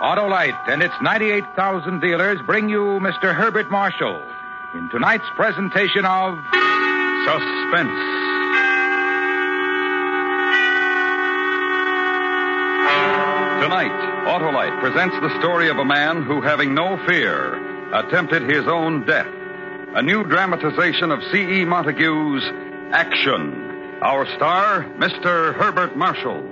Autolite and its 98,000 dealers bring you Mr. Herbert Marshall in tonight's presentation of Suspense. Tonight, Autolite presents the story of a man who, having no fear, attempted his own death. A new dramatization of C.E. Montague's Action. Our star, Mr. Herbert Marshall.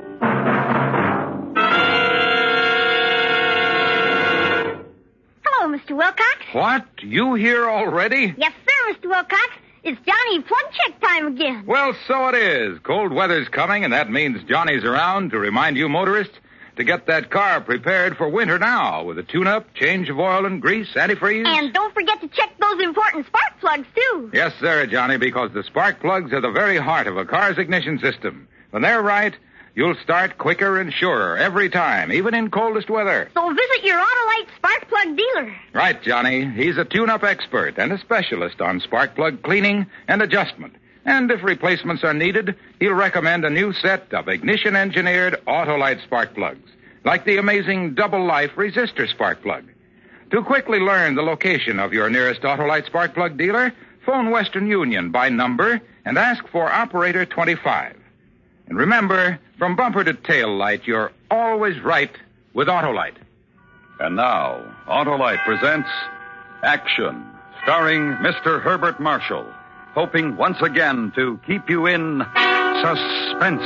Hello, Mr. Wilcox. What? You here already? Yes, sir, Mr. Wilcox. It's Johnny Plug-Check time again. Well, so it is. Cold weather's coming, and that means Johnny's around to remind you motorists to get that car prepared for winter now with a tune-up, change of oil and grease, antifreeze. And don't forget to check those important spark plugs, too. Yes, sir, Johnny, because the spark plugs are the very heart of a car's ignition system. When they're right, you'll start quicker and surer every time, even in coldest weather. So visit your Autolite spark plug dealer. Right, Johnny. He's a tune-up expert and a specialist on spark plug cleaning and adjustment. And if replacements are needed, he'll recommend a new set of ignition-engineered Autolite spark plugs, like the amazing Double Life resistor spark plug. To quickly learn the location of your nearest Autolite spark plug dealer, phone Western Union by number and ask for Operator 25. And remember, from bumper to tail light, you're always right with Autolite. And now, Autolite presents Action, starring Mr. Herbert Marshall, hoping once again to keep you in suspense.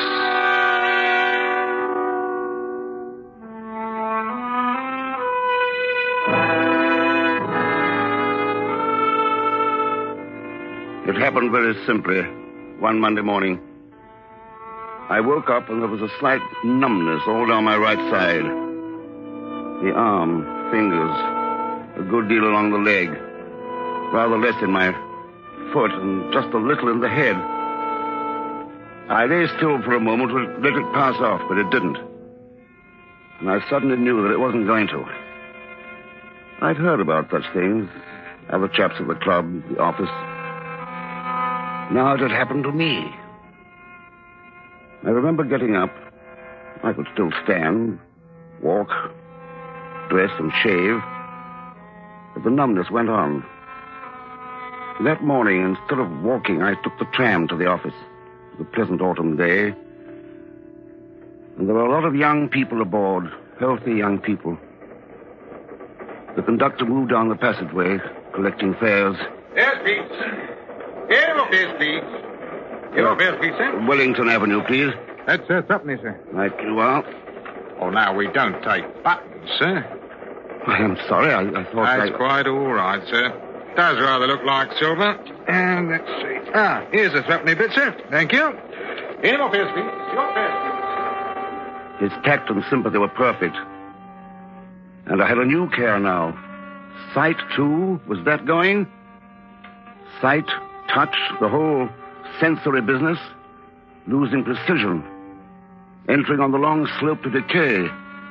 It happened very simply one Monday morning. I woke up and there was a slight numbness all down my right side. The arm, fingers, a good deal along the leg, rather less in my foot and just a little in the head. I lay still for a moment to let it pass off, but it didn't. And I suddenly knew that it wasn't going to. I'd heard about such things, other chaps at the club, the office. Now it had happened to me. I remember getting up. I could still stand, walk, dress and shave, but the numbness went on. That morning, instead of walking, I took the tram to the office. It was a pleasant autumn day. And there were a lot of young people aboard, healthy young people. The conductor moved down the passageway, collecting fares. Yes, Pete. Here, look, yes, Pete. Your fares, Pete, sir? Wellington Avenue, please. That's Threepenny, sir. Right you are. Oh, now, we don't take buttons, sir. I'm sorry, I thought That's quite all right, sir. Does rather look like silver. And let's see. Here's a threepenny bit, sir. Thank you. Here, your fares, Pete. Your fares. His tact and sympathy were perfect. And I had a new care now. Sight, too. Was that going? Sight, touch, the whole sensory business. Losing precision. Entering on the long slope to decay.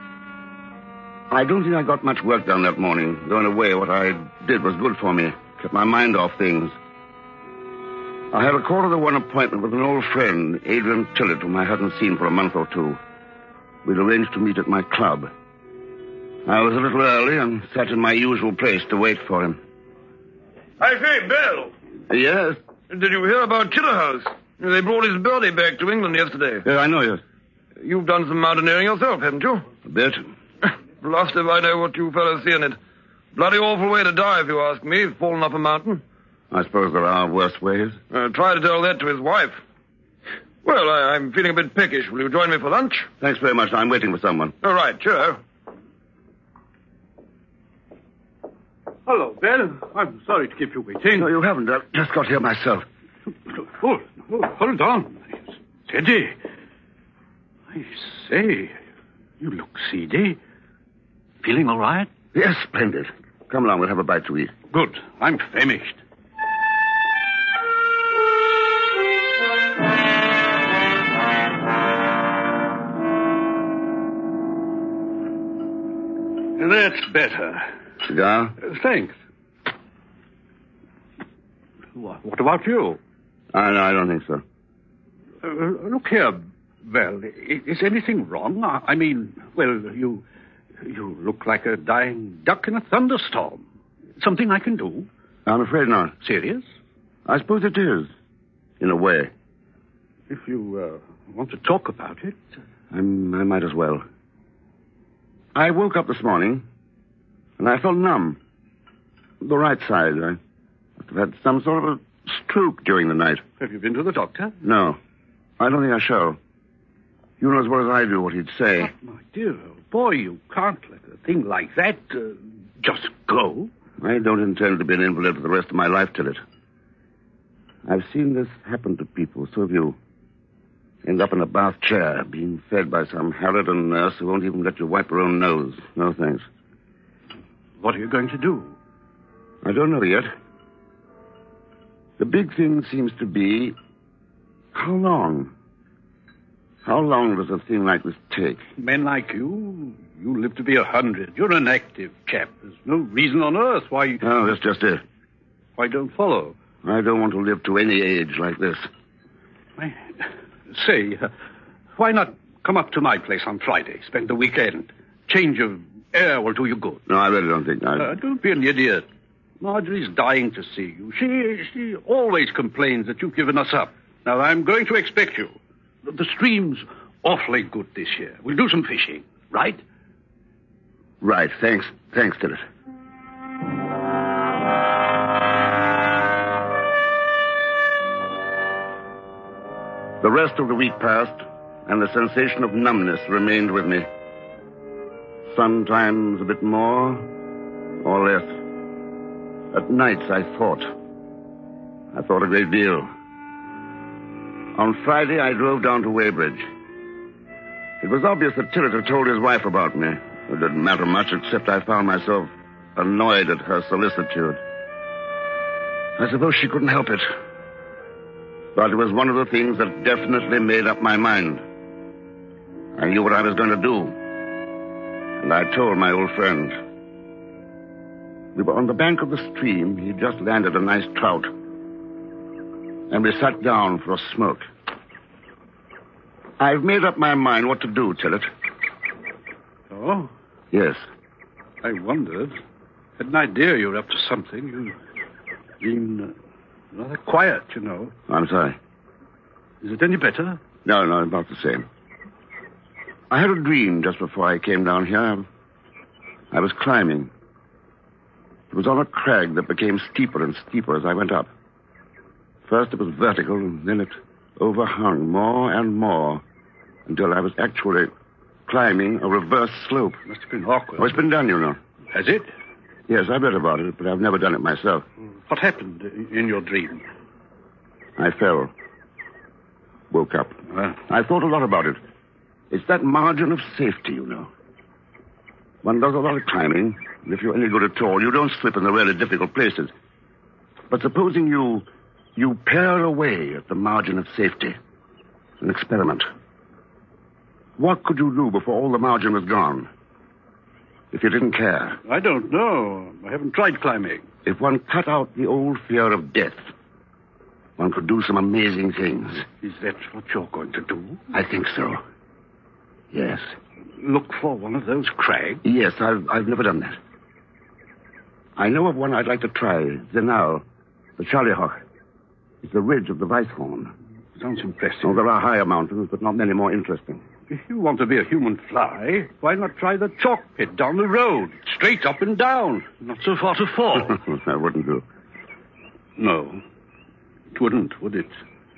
I don't think I got much work done that morning. Though in a way, what I did was good for me. Kept my mind off things. I had a quarter-to-one appointment with an old friend, Adrian Tillett, whom I hadn't seen for a month or two. We'd arranged to meet at my club. I was a little early and sat in my usual place to wait for him. I say, Bill. Yes? Did you hear about Chillerhouse? They brought his body back to England yesterday. Yeah, I know you. You've done some mountaineering yourself, haven't you? A bit. Blast if I know what you fellows see in it. Bloody awful way to die, if you ask me, falling up a mountain. I suppose there are worse ways. Try to tell that to his wife. Well, I'm feeling a bit peckish. Will you join me for lunch? Thanks very much. I'm waiting for someone. All right, sure. Hello, Bill. I'm sorry to keep you waiting. No, you haven't. I've just got here myself. Hold on. Steady. I say, you look seedy. Feeling all right? Yes, splendid. Come along, we'll have a bite to eat. Good. I'm famished. That's better. Cigar? Thanks. What about you? No, I don't think so. Look here, Well, is anything wrong? I mean, well, you You look like a dying duck in a thunderstorm. Something I can do? I'm afraid not. Serious? I suppose it is, in a way. If you want to talk about it. I might as well. I woke up this morning, and I felt numb. The right side. I must have had some sort of a stroke during the night. Have you been to the doctor? No. I don't think I shall. You know as well as I do what he'd say. Oh, my dear old boy, you can't let a thing like that just go. I don't intend to be an invalid for the rest of my life, Tillet. I've seen this happen to people, so have you. End up in a bath chair, being fed by some harridan nurse who won't even let you wipe her own nose. No thanks. What are you going to do? I don't know yet. The big thing seems to be, how long? How long does a thing like this take? Men like you live to be 100. You're an active chap. There's no reason on earth why... Oh, that's just it. Why don't follow? I don't want to live to any age like this. Say, why not come up to my place on Friday? Spend the weekend. Change of air will do you good. No, I really don't think I... Don't be an idiot. Marjorie's dying to see you. She always complains that you've given us up. Now, I'm going to expect you. The stream's awfully good this year. We'll do some fishing, right? Right, thanks. Thanks, Tillet. The rest of the week passed, and the sensation of numbness remained with me. Sometimes a bit more or less. At nights I thought a great deal. On Friday I drove down to Weybridge. It was obvious that Tillet had told his wife about me. It didn't matter much, except I found myself annoyed at her solicitude. I suppose she couldn't help it. But it was one of the things that definitely made up my mind. I knew what I was going to do. And I told my old friend. We were on the bank of the stream. He'd just landed a nice trout. And we sat down for a smoke. I've made up my mind what to do, Tillet. Oh? Yes. I wondered. Had an idea you were up to something. You've been rather quiet, you know. I'm sorry. Is it any better? No, about the same. I had a dream just before I came down here. I was climbing. It was on a crag that became steeper and steeper as I went up. First it was vertical, and then it overhung more and more until I was actually climbing a reverse slope. Must have been awkward. Oh, it's been done, you know. Has it? Yes, I read about it, but I've never done it myself. What happened in your dream? I fell. Woke up. I thought a lot about it. It's that margin of safety, you know. One does a lot of climbing, and if you're any good at all, you don't slip in the really difficult places. But supposing you pare away at the margin of safety. An experiment. What could you do before all the margin was gone? If you didn't care? I don't know. I haven't tried climbing. If one cut out the old fear of death, one could do some amazing things. Is that what you're going to do? I think so. Yes. Look for one of those crags? Yes, I've never done that. I know of one I'd like to try. Zenal, the Charleyhoch. It's the ridge of the Weisshorn. Sounds impressive. Oh, there are higher mountains, but not many more interesting. If you want to be a human fly, why not try the chalk pit down the road? Straight up and down. Not so far to fall. That wouldn't do. No. It wouldn't, would it?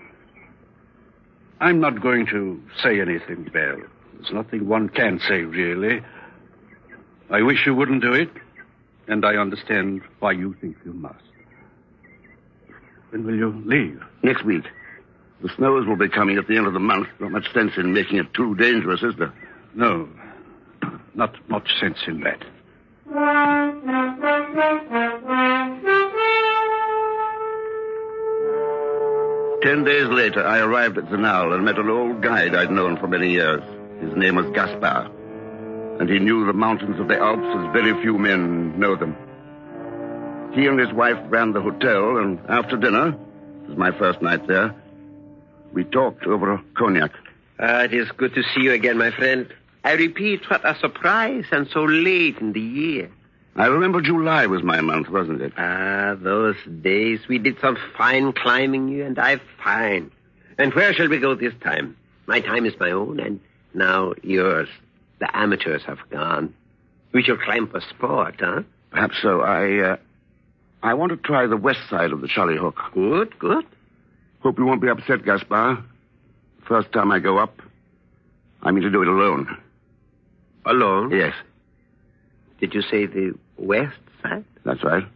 I'm not going to say anything, Belle. There's nothing one can say, really. I wish you wouldn't do it, and I understand why you think you must. When will you leave? Next week. The snows will be coming at the end of the month. Not much sense in making it too dangerous, is there? No. Not much sense in that. Ten days later, I arrived at Zenal and met an old guide I'd known for many years. His name was Gaspar. And he knew the mountains of the Alps as very few men know them. He and his wife ran the hotel, and after dinner, it was my first night there, we talked over a cognac. It is good to see you again, my friend. I repeat, what a surprise, and so late in the year. I remember July was my month, wasn't it? Ah, those days. We did some fine climbing, you and I. Fine. And where shall we go this time? My time is my own, and now yours. The amateurs have gone. We shall climb for sport, huh? Perhaps so. I want to try the west side of the Charlie Hook. Good, good. Hope you won't be upset, Gaspar. First time I go up, I mean to do it alone. Alone? Yes. Did you say the west side? That's right.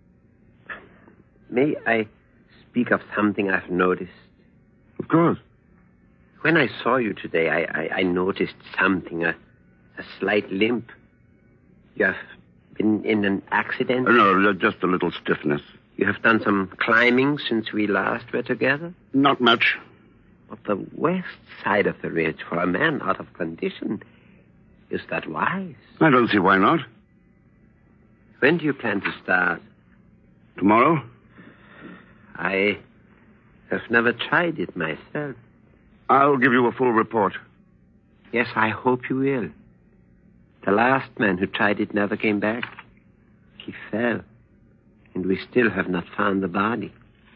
May I speak of something I've noticed? Of course. When I saw you today, I noticed something, a slight limp. You have been in an accident? No, just a little stiffness. You have done some climbing since we last were together? Not much. But the west side of the ridge, for a man out of condition, is that wise? I don't see why not. When do you plan to start? Tomorrow? I have never tried it myself. I'll give you a full report. Yes, I hope you will. The last man who tried it never came back. He fell, and we still have not found the body.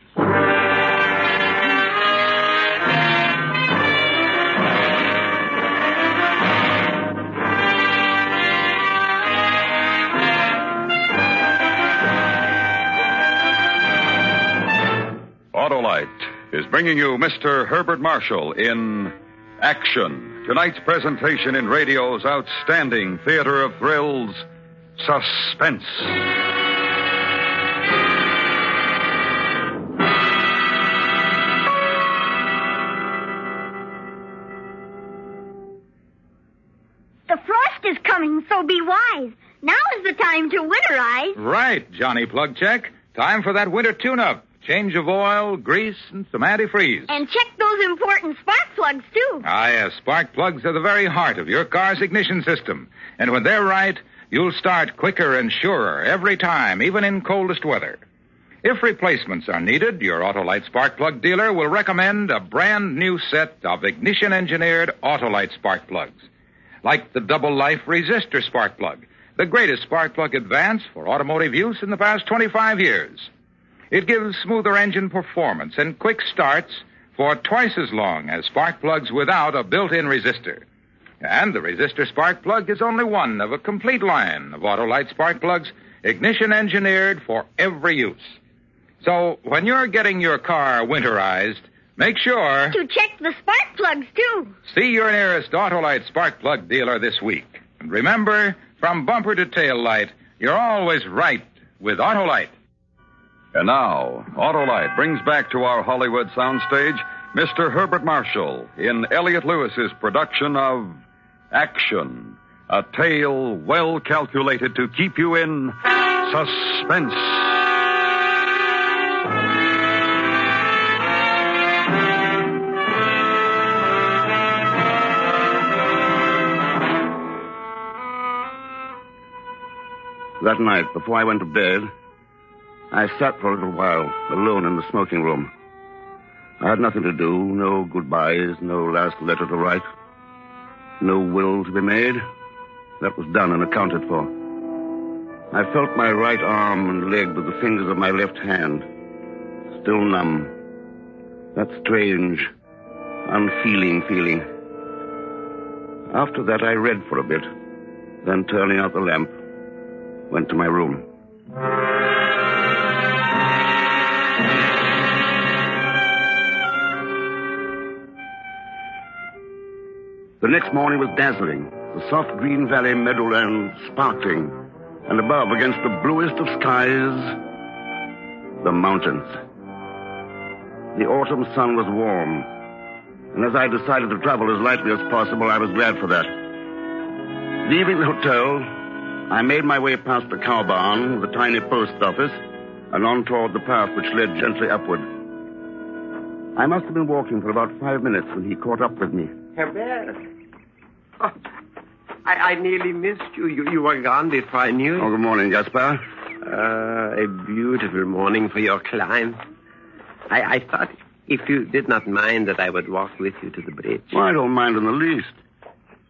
Autolite is bringing you Mr. Herbert Marshall in Action. Tonight's presentation in radio's outstanding theater of thrills, Suspense. The frost is coming, so be wise. Now is the time to winterize. Right, Johnny Plugcheck. Time for that winter tune-up. Change of oil, grease, and some antifreeze. And check those important spark plugs, too. Ah, yes. Spark plugs are the very heart of your car's ignition system. And when they're right, you'll start quicker and surer every time, even in coldest weather. If replacements are needed, your Autolite spark plug dealer will recommend a brand new set of ignition-engineered Autolite spark plugs. Like the Double Life Resistor spark plug, the greatest spark plug advance for automotive use in the past 25 years. It gives smoother engine performance and quick starts for twice as long as spark plugs without a built-in resistor. And the resistor spark plug is only one of a complete line of Autolite spark plugs, ignition-engineered for every use. So when you're getting your car winterized, make sure to check the spark plugs, too. See your nearest Autolite spark plug dealer this week. And remember, from bumper to tail light, you're always right with Autolite. And now, Autolite brings back to our Hollywood soundstage Mr. Herbert Marshall in Elliot Lewis's production of Action, a tale well calculated to keep you in suspense. That night, before I went to bed, I sat for a little while, alone in the smoking room. I had nothing to do, no goodbyes, no last letter to write, no will to be made. That was done and accounted for. I felt my right arm and leg with the fingers of my left hand, still numb. That strange, unfeeling feeling. After that, I read for a bit, then turning out the lamp, went to my room. The next morning was dazzling, the soft green valley meadowland sparkling, and above, against the bluest of skies, the mountains. The autumn sun was warm, and as I decided to travel as lightly as possible, I was glad for that. Leaving the hotel, I made my way past the cow barn, the tiny post office, and on toward the path which led gently upward. I must have been walking for about 5 minutes when he caught up with me. Herbert. Oh, I nearly missed you. You were gone before I knew it. Oh, good morning, Gaspar. A beautiful morning for your climb. I thought if you did not mind that I would walk with you to the bridge. Well, I don't mind in the least.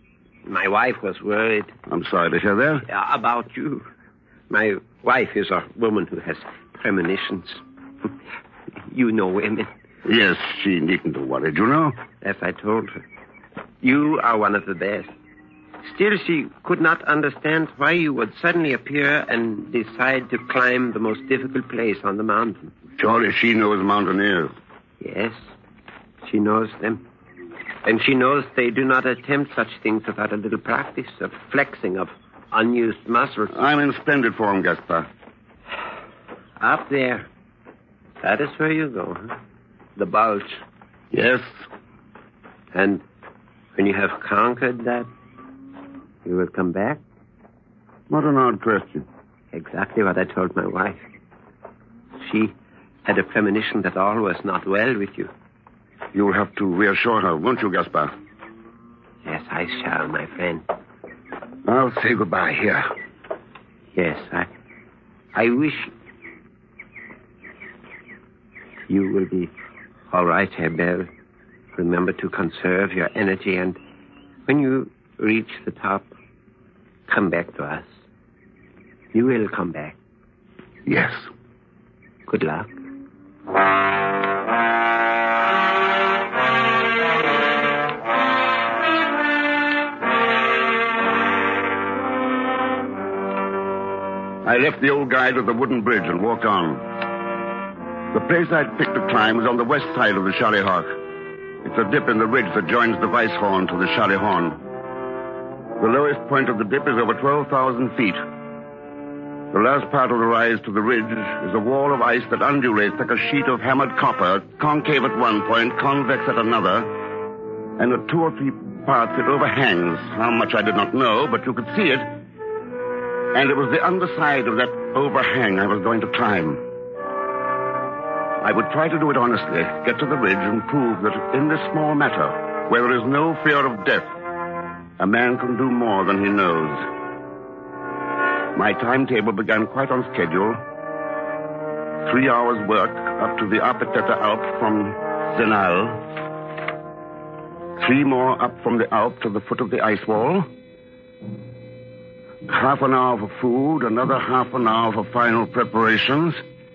My wife was worried. I'm sorry to hear that. About you. My wife is a woman who has premonitions. You know women. Yes, she needn't have worried, you know. As I told her. You are one of the best. Still, she could not understand why you would suddenly appear and decide to climb the most difficult place on the mountain. Surely she knows mountaineers. Yes, she knows them. And she knows they do not attempt such things without a little practice of flexing of unused muscles. I'm in splendid form, Gaspar. Up there. That is where you go, huh? The bulge. Yes. And when you have conquered that, you will come back? What an odd question. Exactly what I told my wife. She had a premonition that all was not well with you. You'll have to reassure her, won't you, Gaspar? Yes, I shall, my friend. I'll say goodbye here. Yes, I wish you will be all right, Hebel. Remember to conserve your energy, and when you reach the top, come back to us. You will come back. Yes. Good luck. I left the old guide at the wooden bridge and walked on. The place I'd picked to climb was on the west side of the Charlie-Hawk. It's a dip in the ridge that joins the Weisshorn to the Charlie-Horn. The lowest point of the dip is over 12,000 feet. The last part of the rise to the ridge is a wall of ice that undulates like a sheet of hammered copper, concave at one point, convex at another, and at 2 or 3 parts it overhangs. How much I did not know, but you could see it. And it was the underside of that overhang I was going to climb. I would try to do it honestly, get to the ridge and prove that in this small matter, where there is no fear of death, a man can do more than he knows. My timetable began quite on schedule. 3 hours' work up to the Arpeteta Alp from Zenal. 3 more up from the Alp to the foot of the ice wall. Half an hour for food, another half an hour for final preparations.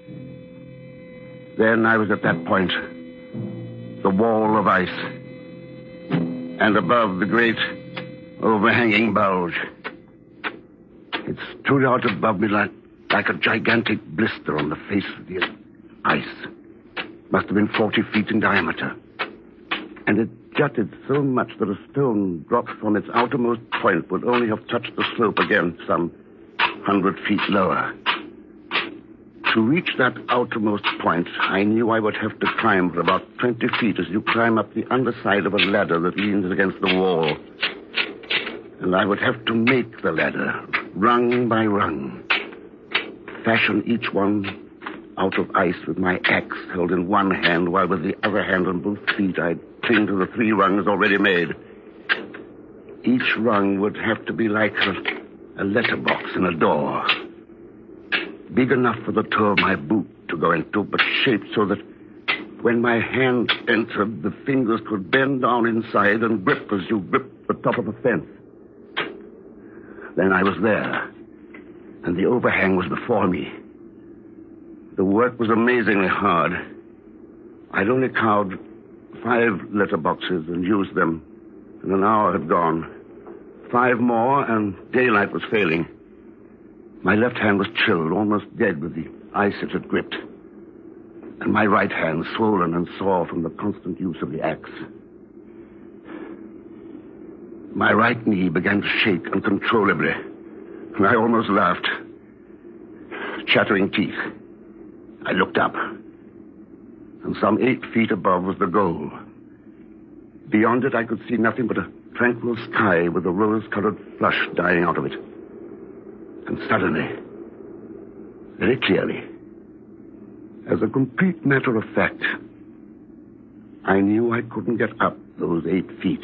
Then I was at that point. The wall of ice. And above the great overhanging bulge. It stood out above me like a gigantic blister on the face of the ice. Must have been 40 feet in diameter. And it jutted so much that a stone dropped from its outermost point would only have touched the slope again some 100 feet lower. To reach that outermost point, I knew I would have to climb for about 20 feet as you climb up the underside of a ladder that leans against the wall. And I would have to make the ladder, rung by rung. Fashion each one out of ice with my axe held in one hand, while with the other hand on both feet I'd cling to the 3 rungs already made. Each rung would have to be like a letterbox in a door. Big enough for the toe of my boot to go into, but shaped so that when my hand entered, the fingers could bend down inside and grip as you grip the top of a fence. Then I was there, and the overhang was before me. The work was amazingly hard. I'd only carved 5 letterboxes and used them, and an hour had gone. 5 more, and daylight was failing. My left hand was chilled, almost dead with the ice it had gripped, and my right hand swollen and sore from the constant use of the axe. My right knee began to shake uncontrollably, and I almost laughed. Chattering teeth. I looked up, and some 8 feet above was the goal. Beyond it, I could see nothing but a tranquil sky with a rose-colored flush dying out of it. And suddenly, very clearly, as a complete matter of fact, I knew I couldn't get up those 8 feet.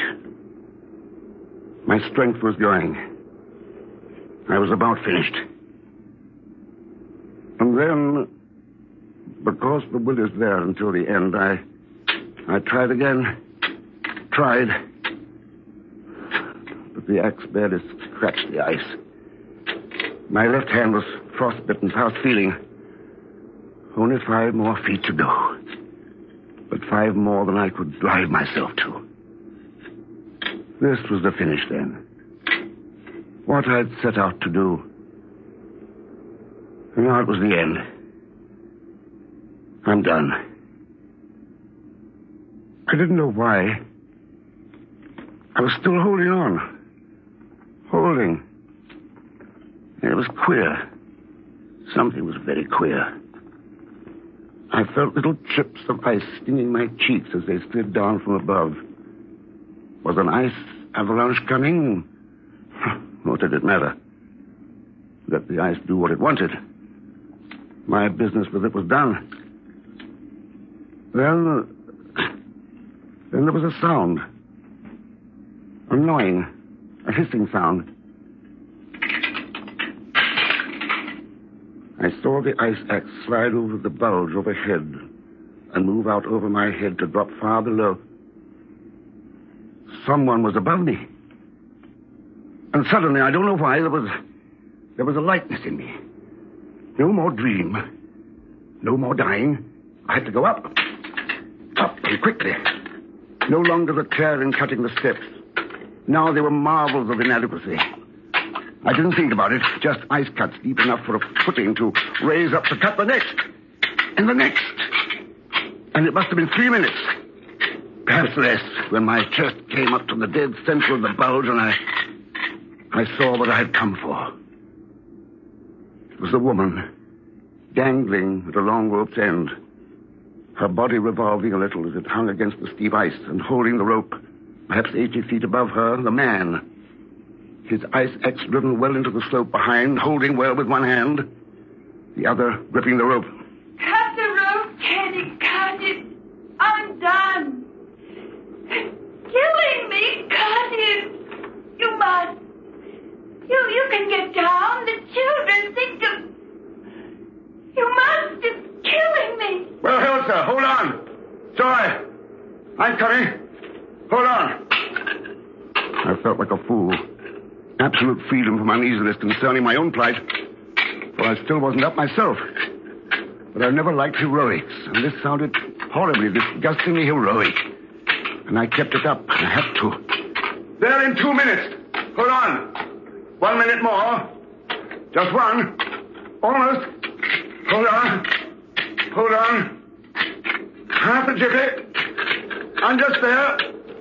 My strength was going. I was about finished. And then, because the will is there until the end, I tried again. Tried. But The axe barely scratched the ice. My left hand was frostbitten, past feeling. Only 5 more feet to go. But 5 more than I could drive myself to. This was the finish then. What I'd set out to do. And now it was the end. I'm done. I didn't know why. I was still holding on. Holding. And it was queer. Something was very queer. I felt little chips of ice stinging my cheeks as they slid down from above. Was an ice avalanche coming? What did it matter? Let the ice do what it wanted. My business with it was done. Then there was a sound. A gnawing, a hissing sound. I saw the ice axe slide over the bulge overhead and move out over my head to drop far below. Someone was above me. And suddenly, I don't know why, there was a lightness in me. No more dream. No more dying. I had to go up. Up, and quickly. No longer the care in cutting the steps. Now they were marvels of inadequacy. I didn't think about it. Just ice cuts deep enough for a footing to raise up to cut the next. And the next. And it must have been 3 minutes. Perhaps less, when my chest came up to the dead center of the bulge and I saw what I had come for. It was a woman, dangling at a long rope's end, her body revolving a little as it hung against the steep ice, and holding the rope, perhaps 80 feet above her, the man, his ice axe driven well into the slope behind, holding well with one hand, the other gripping the rope. Cut the rope, Teddy, cut it. I'm done. It's killing me, cut it. You must. You can get down. The children think of... You must. It's killing me. Well, Elsa, hold on. Sorry. I'm coming. Hold on. I felt like a fool. Absolute freedom from uneasiness concerning my own plight. For I still wasn't up myself. But I've never liked heroics, and this sounded horribly, disgustingly heroic. And I kept it up. I had to. There in 2 minutes. Hold on. 1 minute more. Just one. Almost. Hold on. Hold on. Half a jiffy. I'm just there.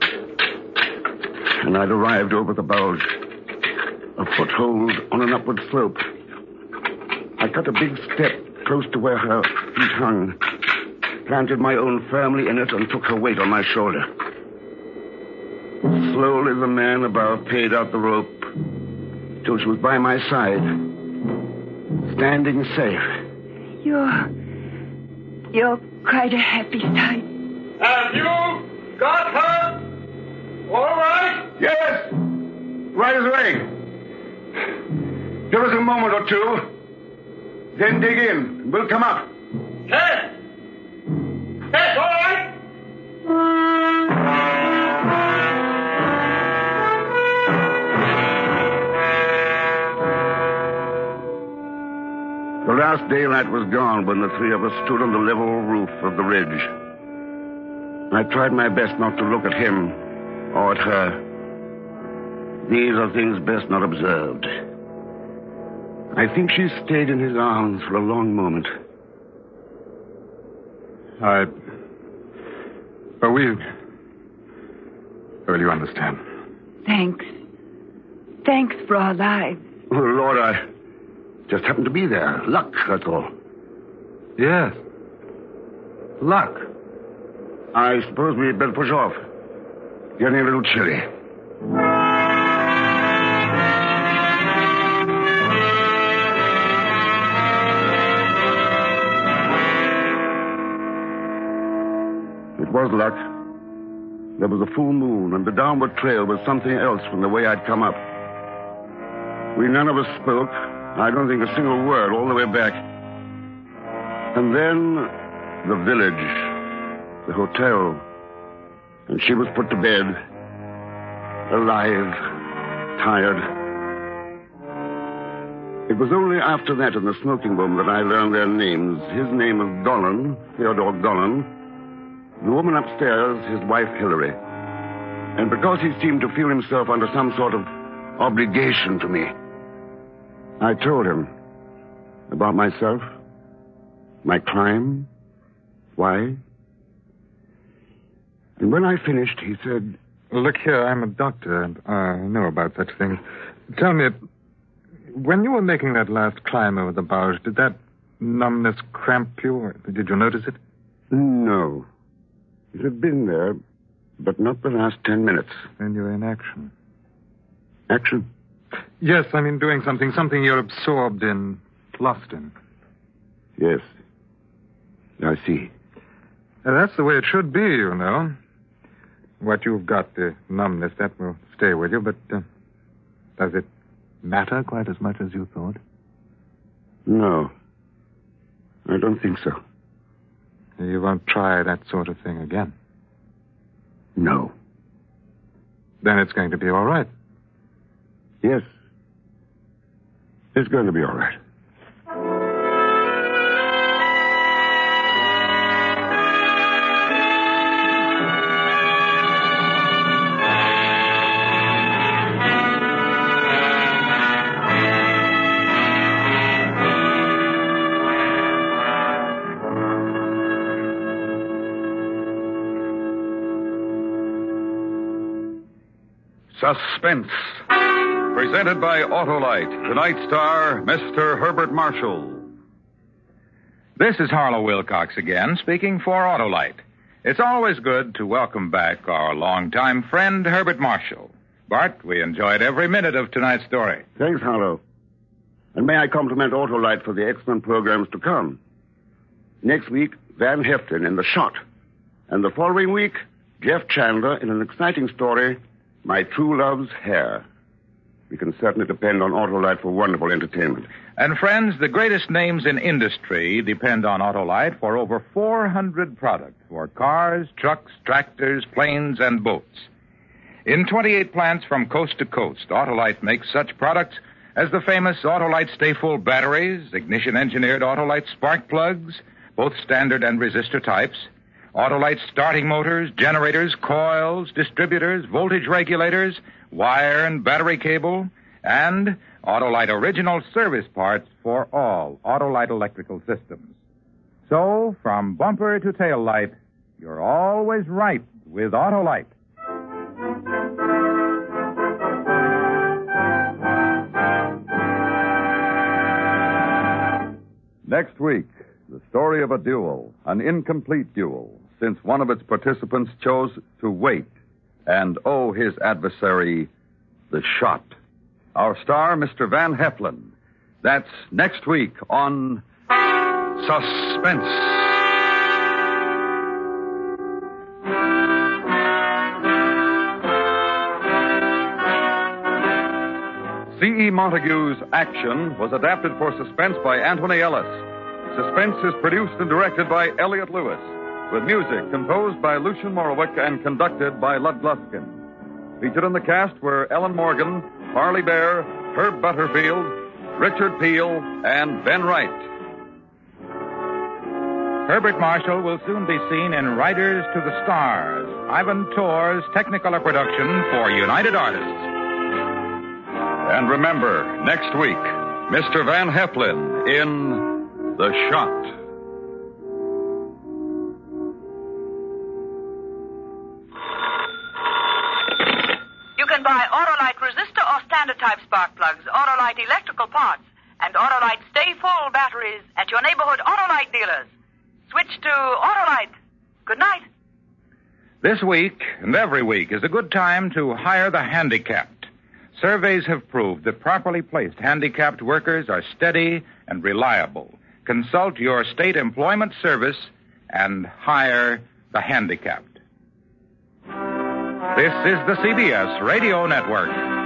And I'd arrived over the bulge. A foothold on an upward slope. I cut a big step close to where her feet hung, planted my own firmly in it, and took her weight on my shoulder. Slowly the man above paid out the rope till she was by my side, standing safe. You're quite a happy sight. Have you got her? All right? Yes! Right as rain. Give us a moment or two. Then dig in. We'll come up. Yes! Yes, all right! The last daylight was gone when the three of us stood on the level roof of the ridge. I tried my best not to look at him or at her. These are things best not observed. I think she stayed in his arms for a long moment. Well, you understand. Thanks. Thanks for our lives. Oh, Lord, I just happened to be there. Luck, that's all. Yes. Luck. I suppose we'd better push off. Getting a little chilly. It was luck. There was a full moon, and the downward trail was something else from the way I'd come up. We none of us spoke. I don't think a single word all the way back. And then the village, the hotel, and she was put to bed, alive, tired. It was only after that in the smoking room that I learned their names. His name was Golan, Theodore Golan. The woman upstairs, his wife Hillary. And because he seemed to feel himself under some sort of obligation to me, I told him about myself, my crime, why. And when I finished, he said, "Look here, I'm a doctor, and I know about such things. Tell me, when you were making that last climb over the boughs, did that numbness cramp you? Or did you notice it?" No. It had been there, but not the last 10 minutes. Then you're in action. Action? Yes, I mean doing something you're absorbed in, lost in. Yes. I see. That's the way it should be, you know. What you've got, the numbness, that will stay with you, but does it matter quite as much as you thought? No. I don't think so. You won't try that sort of thing again? No. Then it's going to be all right. Yes. It's going to be all right. Suspense. Presented by Autolite. Tonight's star, Mr. Herbert Marshall. This is Harlow Wilcox again, speaking for Autolite. It's always good to welcome back our longtime friend, Herbert Marshall. Bart, we enjoyed every minute of tonight's story. Thanks, Harlow. And may I compliment Autolite for the excellent programs to come. Next week, Van Heflin in The Shot. And the following week, Jeff Chandler in an exciting story, My True Love's Hair. We can certainly depend on Autolite for wonderful entertainment. And friends, the greatest names in industry depend on Autolite for over 400 products for cars, trucks, tractors, planes, and boats. In 28 plants from coast to coast, Autolite makes such products as the famous Autolite Stay-Full batteries, ignition-engineered Autolite spark plugs, both standard and resistor types, Autolite starting motors, generators, coils, distributors, voltage regulators, wire and battery cable, and Autolite original service parts for all Autolite electrical systems. So, from bumper to tail light, you're always right with Autolite. Next week, the story of a duel, an incomplete duel, since one of its participants chose to wait and owe his adversary the shot. Our star, Mr. Van Heflin. That's next week on Suspense. C.E. Montague's Action was adapted for Suspense by Anthony Ellis. Suspense is produced and directed by Elliott Lewis, with music composed by Lucien Morawick and conducted by Lud Gluskin. Featured in the cast were Ellen Morgan, Harley Bear, Herb Butterfield, Richard Peel, and Ben Wright. Herbert Marshall will soon be seen in Riders to the Stars, Ivan Torr's Technicolor production for United Artists. And remember, next week, Mr. Van Heflin in The Shot. You can buy Autolite resistor or standard type spark plugs, Autolite electrical parts, and Autolite Stay-Full batteries at your neighborhood Autolite dealers. Switch to Autolite. Good night. This week and every week is a good time to hire the handicapped. Surveys have proved that properly placed handicapped workers are steady and reliable. Consult your state employment service and hire the handicapped. This is the CBS Radio Network.